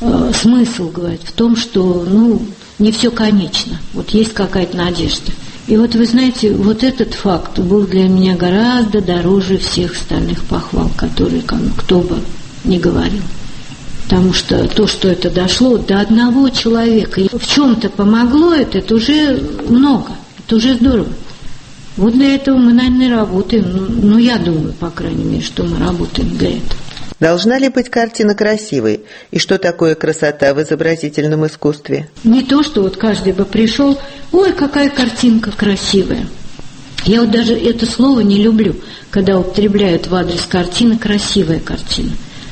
смысл, говорит, в том, что, не все конечно, вот есть какая-то надежда. И вот вы знаете, вот этот факт был для меня гораздо дороже всех остальных похвал, которые кто бы ни говорил. Потому что то, что это дошло до одного человека, и в чем-то помогло это уже много, это уже здорово. Вот для этого мы, наверное, работаем. Я думаю, по крайней мере, что мы работаем для этого. Должна ли быть картина красивой? И что такое красота в изобразительном искусстве? Не то, что вот каждый бы пришел, ой, какая картинка красивая. Я вот даже это слово не люблю, когда употребляют в адрес картины «красивая картина».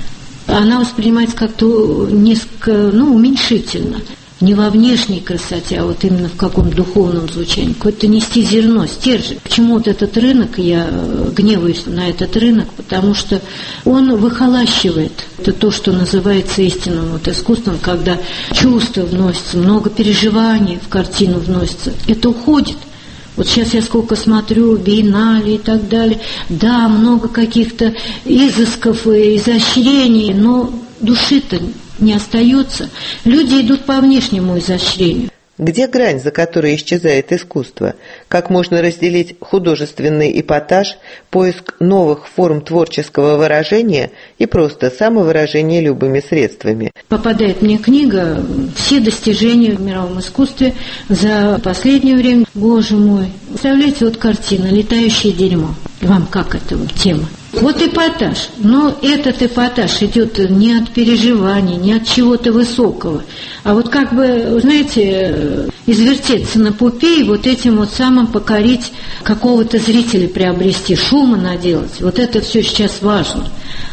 Она воспринимается как-то несколько, уменьшительно. Не во внешней красоте, а вот именно в каком духовном звучании. Какое-то нести зерно, стержень. Почему вот этот рынок, я гневаюсь на этот рынок, потому что он выхолащивает. Это то, что называется истинным вот искусством, когда чувства вносятся, много переживаний в картину вносится. Это уходит. Вот сейчас я сколько смотрю, биеннале и так далее. Да, много каких-то изысков и изощрений, но души-то не остается. Люди идут по внешнему изощрению. Где грань, за которой исчезает искусство? Как можно разделить художественный эпатаж, поиск новых форм творческого выражения и просто самовыражение любыми средствами? Попадает мне книга «Все достижения в мировом искусстве за последнее время». Боже мой, представляете, вот картина «Летающее дерьмо». Вам как это вот тема? Вот эпатаж. Но этот эпатаж идет не от переживаний, не от чего-то высокого, а вот как бы, знаете, извертеться на пупе и вот этим вот самым покорить какого-то зрителя, приобрести, шума наделать. Вот это все сейчас важно.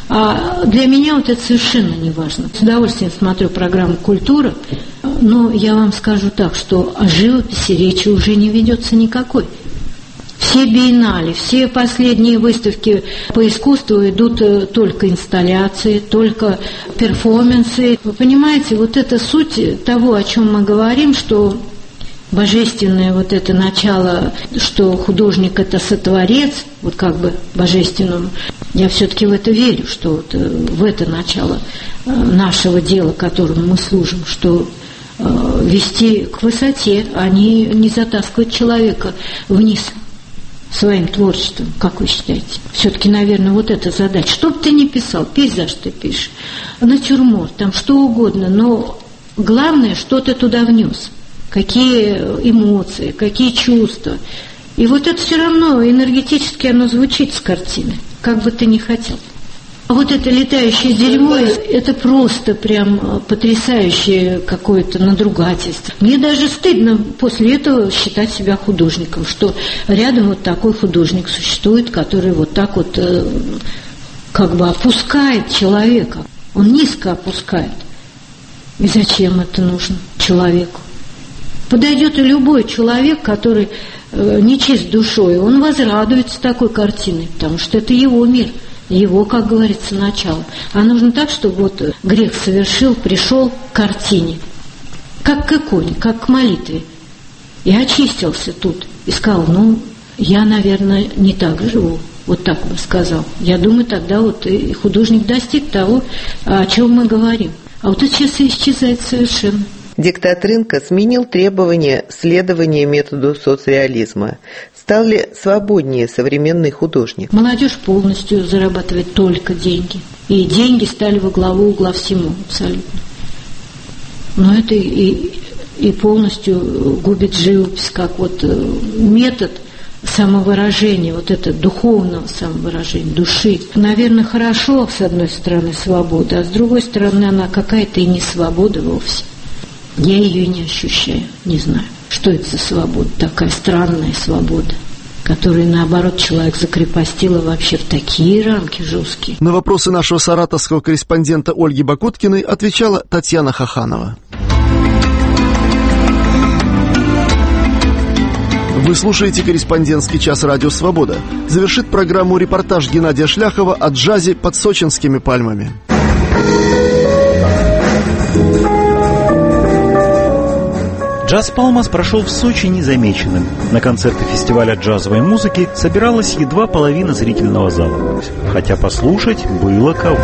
А для меня вот это совершенно не важно. С удовольствием смотрю программу «Культура», но я вам скажу так, что о живописи речи уже не ведется никакой. Все биеннале, все последние выставки по искусству идут только инсталляции, только перформансы. Вы понимаете, вот это суть того, о чем мы говорим, что божественное вот это начало, что художник – это сотворец, вот как бы божественному. Я все-таки в это верю, что вот в это начало нашего дела, которому мы служим, что вести к высоте, а не затаскивать человека вниз своим творчеством, как вы считаете? Все-таки, наверное, вот эта задача. Что бы ты ни писал, пейзаж ты пишешь, натюрморт, там что угодно, но главное, что ты туда внес. Какие эмоции, какие чувства. И вот это все равно энергетически оно звучит с картины, как бы ты ни хотел. А вот это летающее дерьмо, это просто прям потрясающее какое-то надругательство. Мне даже стыдно после этого считать себя художником, что рядом вот такой художник существует, который вот так вот как бы опускает человека. Он низко опускает. И зачем это нужно человеку? Подойдет и любой человек, который нечист душой, он возрадуется такой картиной, потому что это его мир. Его, как говорится, начало. А нужно так, чтобы вот грех совершил, пришел к картине, как к иконе, как к молитве. И очистился тут. И сказал, я, наверное, не так живу. Вот так бы сказал. Я думаю, тогда вот и художник достиг того, о чем мы говорим. А вот это сейчас исчезает совершенно. Диктат рынка сменил требования следования методу соцреализма. Стал ли свободнее современный художник? Молодежь полностью зарабатывает только деньги. И деньги стали во главу угла всему абсолютно. Но это и полностью губит живопись, как вот метод самовыражения, вот это духовного самовыражения, души. Наверное, хорошо, с одной стороны, свобода, а с другой стороны, она какая-то и не свобода вовсе. Я ее не ощущаю, не знаю, что это за свобода, такая странная свобода, которая, наоборот, человек закрепостила вообще в такие рамки жесткие. На вопросы нашего саратовского корреспондента Ольги Бакуткиной отвечала Татьяна Хаханова. Вы слушаете «Корреспондентский час» Радио «Свобода». Завершит программу репортаж Геннадия Шляхова о джазе под сочинскими пальмами. Джаз Палмас прошел в Сочи незамеченным. На концерты фестиваля джазовой музыки собиралась едва половина зрительного зала. Хотя послушать было кого.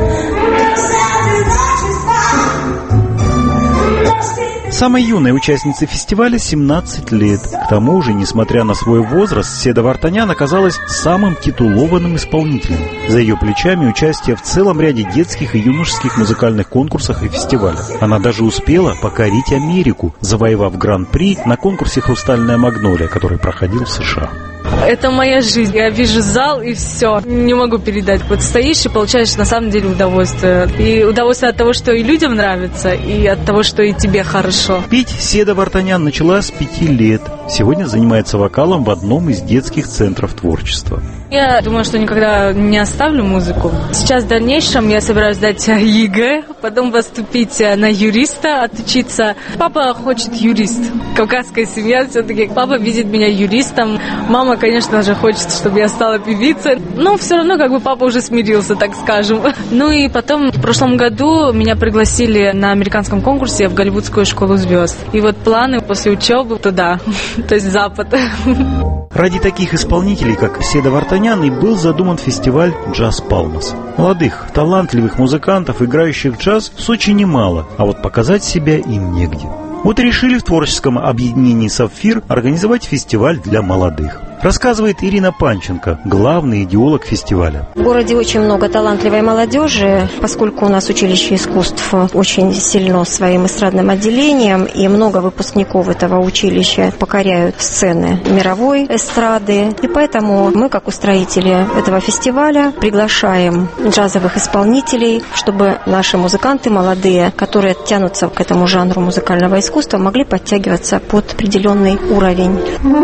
Самой юной участнице фестиваля 17 лет. К тому же, несмотря на свой возраст, Седа Вартанян оказалась самым титулованным исполнителем. За ее плечами участие в целом ряде детских и юношеских музыкальных конкурсах и фестивалях. Она даже успела покорить Америку, завоевав гран-при на конкурсе «Хрустальная магнолия», который проходил в США. Это моя жизнь. Я вижу зал и все. Не могу передать. Вот стоишь и получаешь на самом деле удовольствие. И удовольствие от того, что и людям нравится, и от того, что и тебе хорошо. Петь Седа Вартанян начала с 5 лет. Сегодня занимается вокалом в одном из детских центров творчества. Я думаю, что никогда не оставлю музыку. Сейчас в дальнейшем я собираюсь сдать ЕГЭ, потом поступить на юриста, отучиться. Папа хочет юрист. Кавказская семья все-таки. Папа видит меня юристом. Мама, конечно же, хочет, чтобы я стала певицей. Но все равно как бы папа уже смирился, так скажем. Ну и потом в прошлом году меня пригласили на американском конкурсе в Голливудскую школу звезд. И вот планы после учебы туда, то есть Запад. Ради таких исполнителей, как Седа Вартанян, и был задуман фестиваль «Джаз Палмас». Молодых, талантливых музыкантов, играющих джаз, в Сочи немало, а вот показать себя им негде. Вот и решили в творческом объединении «Сапфир» организовать фестиваль для молодых. Рассказывает Ирина Панченко, главный идеолог фестиваля. В городе очень много талантливой молодежи, поскольку у нас училище искусств очень сильно своим эстрадным отделением, и много выпускников этого училища покоряют сцены мировой эстрады. И поэтому мы, как устроители этого фестиваля, приглашаем джазовых исполнителей, чтобы наши музыканты молодые, которые тянутся к этому жанру музыкального искусства, могли подтягиваться под определенный уровень.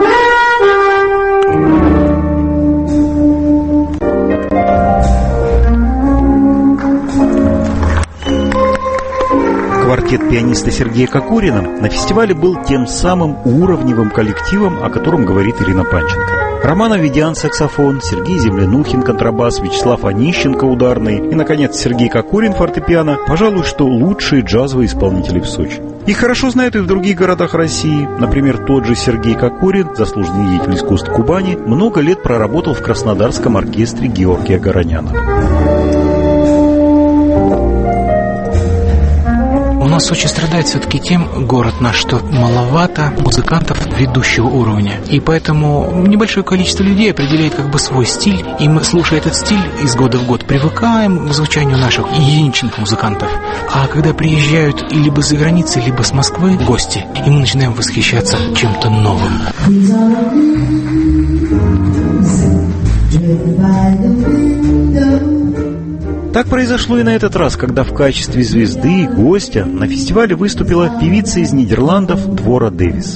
Квартет пианиста Сергея Кокорина на фестивале был тем самым уровневым коллективом, о котором говорит Ирина Панченко. Роман Авидян — саксофон, Сергей Землянухин — контрабас, Вячеслав Онищенко — ударный и, наконец, Сергей Кокорин — фортепиано. Пожалуй, что лучшие джазовые исполнители в Сочи. Их хорошо знают и в других городах России. Например, тот же Сергей Кокорин, заслуженный деятель искусств Кубани, много лет проработал в Краснодарском оркестре Георгия Гороняна. У нас Сочи страдает все-таки тем, город наш, что маловато музыкантов ведущего уровня. И поэтому небольшое количество людей определяет как бы свой стиль. И мы, слушая этот стиль, из года в год привыкаем к звучанию наших единичных музыкантов. А когда приезжают либо за границы, либо с Москвы гости, и мы начинаем восхищаться чем-то новым. Так произошло и на этот раз, когда в качестве звезды и гостя на фестивале выступила певица из Нидерландов Двора Дэвис.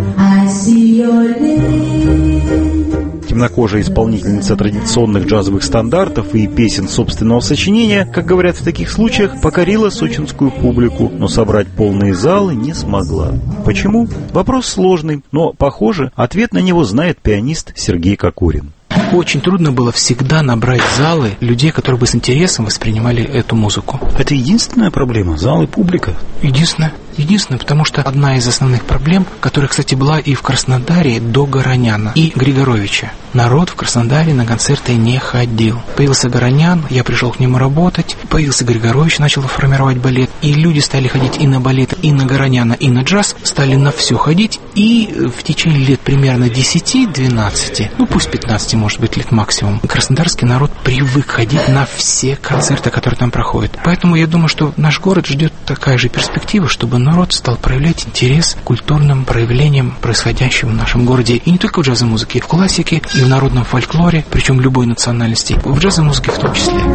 Темнокожая исполнительница традиционных джазовых стандартов и песен собственного сочинения, как говорят в таких случаях, покорила сочинскую публику, но собрать полные залы не смогла. Почему? Вопрос сложный, но, похоже, ответ на него знает пианист Сергей Кокорин. Очень трудно было всегда набрать залы людей, которые бы с интересом воспринимали эту музыку. Это единственная проблема? Зал и публика? Единственная. Единственное, потому что одна из основных проблем, которая, кстати, была и в Краснодаре до Гороняна и Григоровича. Народ в Краснодаре на концерты не ходил. Появился Горонян, я пришел к нему работать, появился Григорович, начал формировать балет, и люди стали ходить и на балет, и на Гороняна, и на джаз, стали на все ходить, и в течение лет примерно 10-12, ну пусть 15, может быть, лет максимум, краснодарский народ привык ходить на все концерты, которые там проходят. Поэтому я думаю, что наш город ждет такая же перспектива, чтобы народ стал проявлять интерес к культурным проявлениям, происходящим в нашем городе. И не только в джазовой музыке, в классике, и в народном фольклоре, причем любой национальности, в джазовой музыке в том числе.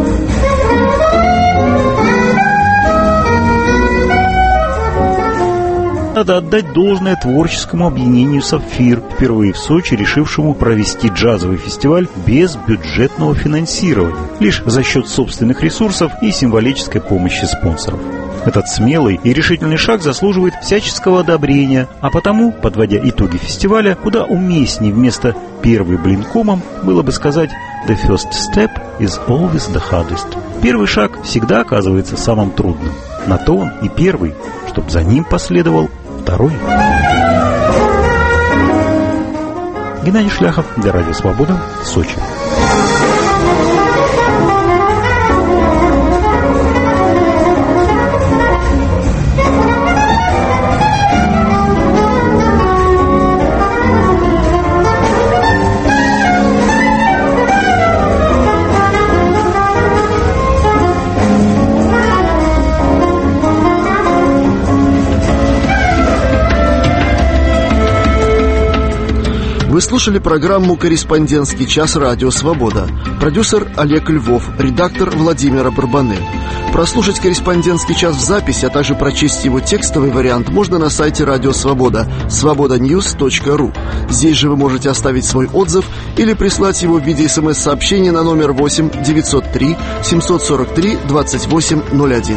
Надо отдать должное творческому объединению «Сапфир», впервые в Сочи решившему провести джазовый фестиваль без бюджетного финансирования, лишь за счет собственных ресурсов и символической помощи спонсоров. Этот смелый и решительный шаг заслуживает всяческого одобрения, а потому, подводя итоги фестиваля, куда уместнее вместо «первый блин комом» было бы сказать «The first step is always the hardest». Первый шаг всегда оказывается самым трудным. На то он и первый, чтобы за ним последовал второй. Геннадий Шляхов для Радио Свобода, Сочи. Вы слушали программу «Корреспондентский час. Радио Свобода». Продюсер Олег Львов, редактор Владимира Барбаны. Прослушать «Корреспондентский час» в записи, а также прочесть его текстовый вариант можно на сайте Радио Свобода, svobodanews.ru. Здесь же вы можете оставить свой отзыв или прислать его в виде СМС-сообщения на номер 8 903 743 2801.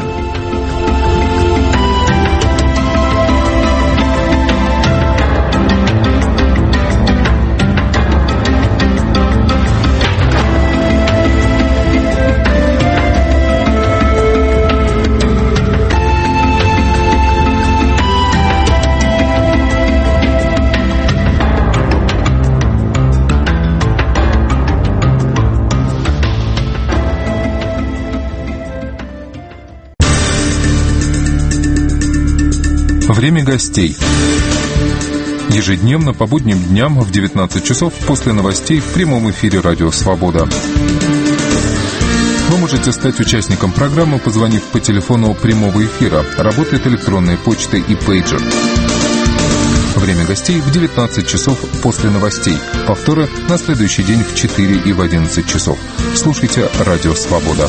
Время гостей. Ежедневно по будним дням в 19 часов после новостей в прямом эфире «Радио Свобода». Вы можете стать участником программы, позвонив по телефону прямого эфира. Работает электронная почта и пейджер. Время гостей в 19 часов после новостей. Повторы на следующий день в 4 и в 11 часов. Слушайте «Радио Свобода».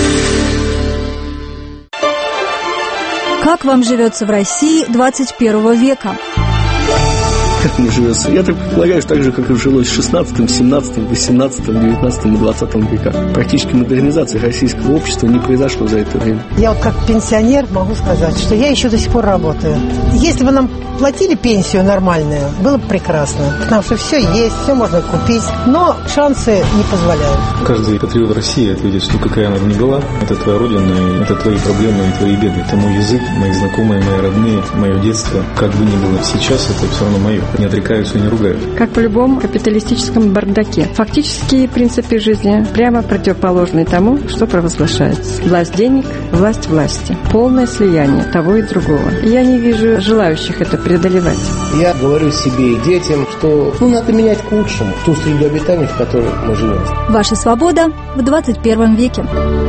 Как вам живется в России 21 века? Как мне живется? Я так предполагаю, что так же, как и жилось в 16, 17, 18, 19 и 20 веках. Практически модернизация российского общества не произошло за это время. Я вот как пенсионер могу сказать, что я еще до сих пор работаю. Если бы нам платили пенсию нормальную, было бы прекрасно. Потому что все есть, все можно купить, но шансы не позволяют. Каждый патриот России ответит, что какая она ни была, это твоя родина, это твои проблемы и твои беды. Это мой язык, мои знакомые, мои родные, мое детство. Как бы ни было сейчас, это все равно мое. Не отрекаются и не ругают. Как в любом капиталистическом бардаке. Фактические принципы жизни прямо противоположны тому, что провозглашается. Власть денег, власть власти. Полное слияние того и другого. Я не вижу желающих это преодолевать. Я говорю себе и детям, что надо менять к лучшему ту среду обитания, в которой мы живем. Ваша свобода в 21 веке.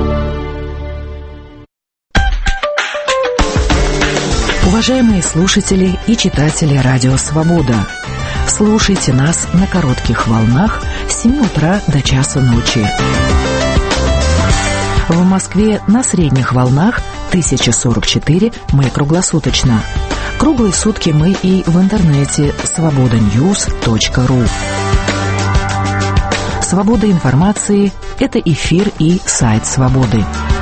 Уважаемые слушатели и читатели Радио Свобода, слушайте нас на коротких волнах с 7 утра до часа ночи. В Москве на средних волнах 1044 мы круглосуточно. Круглые сутки мы и в интернете svobodanews.ru. Свобода информации – это эфир и сайт Свободы.